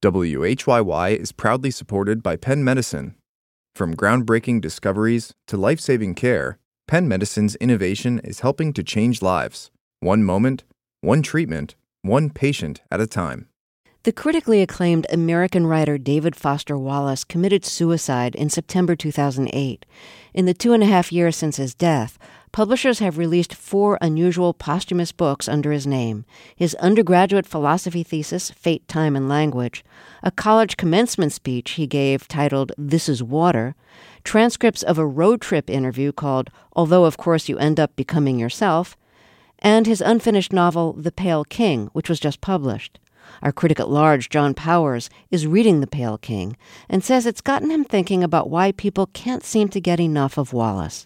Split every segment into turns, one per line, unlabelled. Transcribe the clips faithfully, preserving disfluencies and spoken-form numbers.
W H Y Y is proudly supported by Penn Medicine. From groundbreaking discoveries to life-saving care, Penn Medicine's innovation is helping to change lives, one moment, one treatment, one patient at a time.
The critically acclaimed American writer David Foster Wallace committed suicide in September two thousand eight. In the two and a half years since his death, publishers have released four unusual posthumous books under his name: his undergraduate philosophy thesis, Fate, Time, and Language, a college commencement speech he gave titled This is Water, transcripts of a road trip interview called Although Of Course You End Up Becoming Yourself, and his unfinished novel The Pale King, which was just published. Our critic at large, John Powers, is reading The Pale King and says it's gotten him thinking about why people can't seem to get enough of Wallace.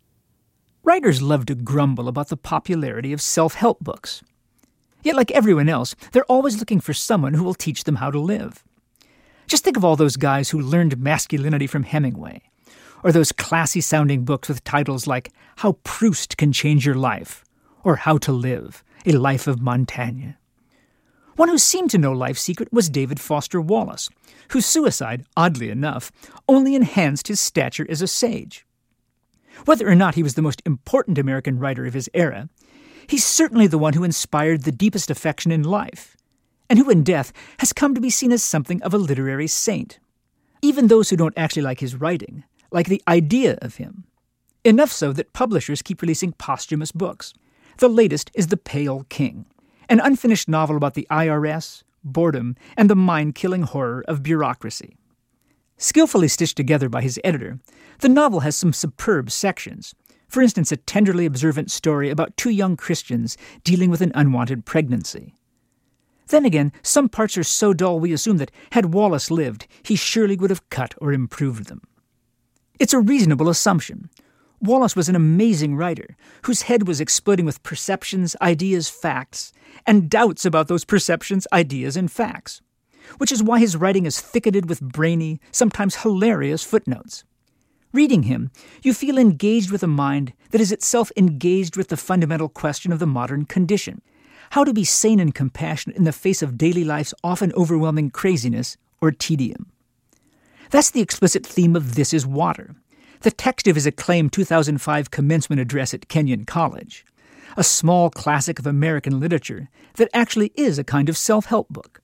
Writers love to grumble about the popularity of self-help books. Yet, like everyone else, they're always looking for someone who will teach them how to live. Just think of all those guys who learned masculinity from Hemingway, or those classy-sounding books with titles like How Proust Can Change Your Life, or How to Live, A Life of Montaigne. One who seemed to know life's secret was David Foster Wallace, whose suicide, oddly enough, only enhanced his stature as a sage. Whether or not he was the most important American writer of his era, he's certainly the one who inspired the deepest affection in life, and who in death has come to be seen as something of a literary saint. Even those who don't actually like his writing like the idea of him. Enough so that publishers keep releasing posthumous books. The latest is The Pale King, an unfinished novel about the I R S, boredom, and the mind-killing horror of bureaucracy. Skillfully stitched together by his editor, the novel has some superb sections. For instance, a tenderly observant story about two young Christians dealing with an unwanted pregnancy. Then again, some parts are so dull we assume that, had Wallace lived, he surely would have cut or improved them. It's a reasonable assumption. Wallace was an amazing writer, whose head was exploding with perceptions, ideas, facts, and doubts about those perceptions, ideas, and facts, which is why his writing is thicketed with brainy, sometimes hilarious footnotes. Reading him, you feel engaged with a mind that is itself engaged with the fundamental question of the modern condition: how to be sane and compassionate in the face of daily life's often overwhelming craziness or tedium. That's the explicit theme of This is Water, the text of his acclaimed two thousand five commencement address at Kenyon College, a small classic of American literature that actually is a kind of self-help book.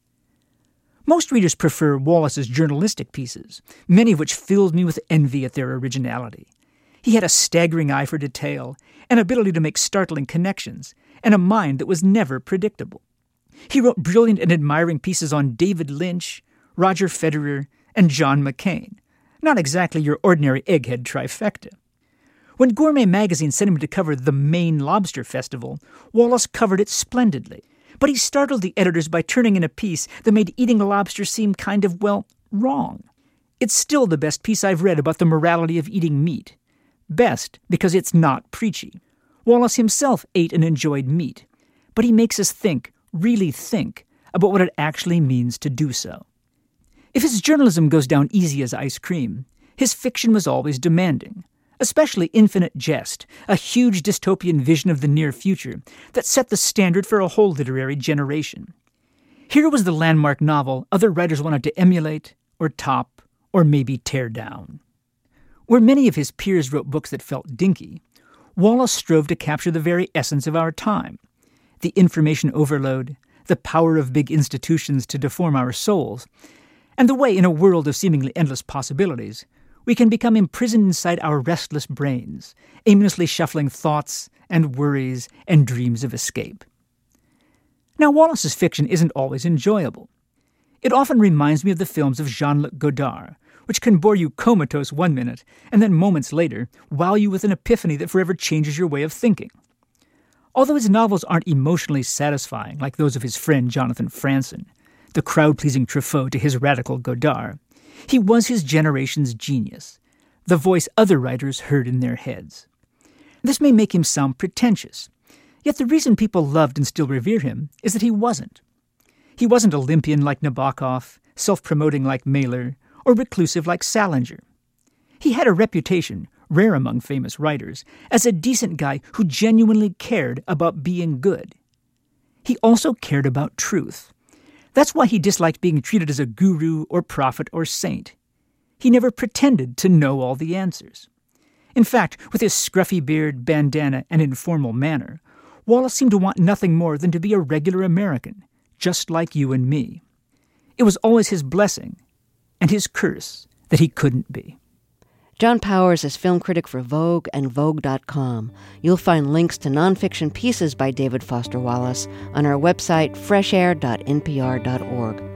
Most readers prefer Wallace's journalistic pieces, many of which filled me with envy at their originality. He had a staggering eye for detail, an ability to make startling connections, and a mind that was never predictable. He wrote brilliant and admiring pieces on David Lynch, Roger Federer, and John McCain. Not exactly your ordinary egghead trifecta. When Gourmet magazine sent him to cover the Maine Lobster Festival, Wallace covered it splendidly. But he startled the editors by turning in a piece that made eating a lobster seem kind of, well, wrong. It's still the best piece I've read about the morality of eating meat. Best because it's not preachy. Wallace himself ate and enjoyed meat, but he makes us think, really think, about what it actually means to do so. If his journalism goes down easy as ice cream, his fiction was always demanding, especially Infinite Jest, a huge dystopian vision of the near future that set the standard for a whole literary generation. Here was the landmark novel other writers wanted to emulate, or top, or maybe tear down. Where many of his peers wrote books that felt dinky, Wallace strove to capture the very essence of our time: the information overload, the power of big institutions to deform our souls, and the way, in a world of seemingly endless possibilities, we can become imprisoned inside our restless brains, aimlessly shuffling thoughts and worries and dreams of escape. Now, Wallace's fiction isn't always enjoyable. It often reminds me of the films of Jean-Luc Godard, which can bore you comatose one minute and then moments later wow you with an epiphany that forever changes your way of thinking. Although his novels aren't emotionally satisfying like those of his friend Jonathan Franzen, the crowd-pleasing Truffaut to his radical Godard, he was his generation's genius, the voice other writers heard in their heads. This may make him sound pretentious, yet the reason people loved and still revere him is that he wasn't. He wasn't Olympian like Nabokov, self-promoting like Mailer, or reclusive like Salinger. He had a reputation, rare among famous writers, as a decent guy who genuinely cared about being good. He also cared about truth. That's why he disliked being treated as a guru or prophet or saint. He never pretended to know all the answers. In fact, with his scruffy beard, bandana, and informal manner, Wallace seemed to want nothing more than to be a regular American, just like you and me. It was always his blessing and his curse that he couldn't be.
John Powers is film critic for Vogue and Vogue dot com. You'll find links to nonfiction pieces by David Foster Wallace on our website, fresh air dot n p r dot org.